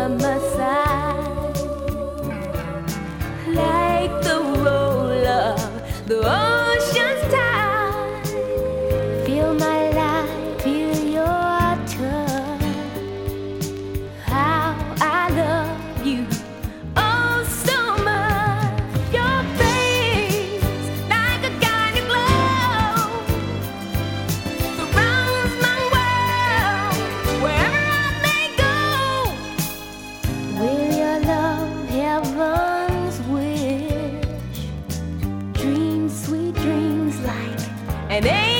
my side, like the roll of the ocean's tide. Feel my life, feel your touch. How I love you, oh so much. Your face, like a guiding glow, surrounds my world wherever I may go. Will your love heaven's wish? Dreams, sweet dreams, like an angel.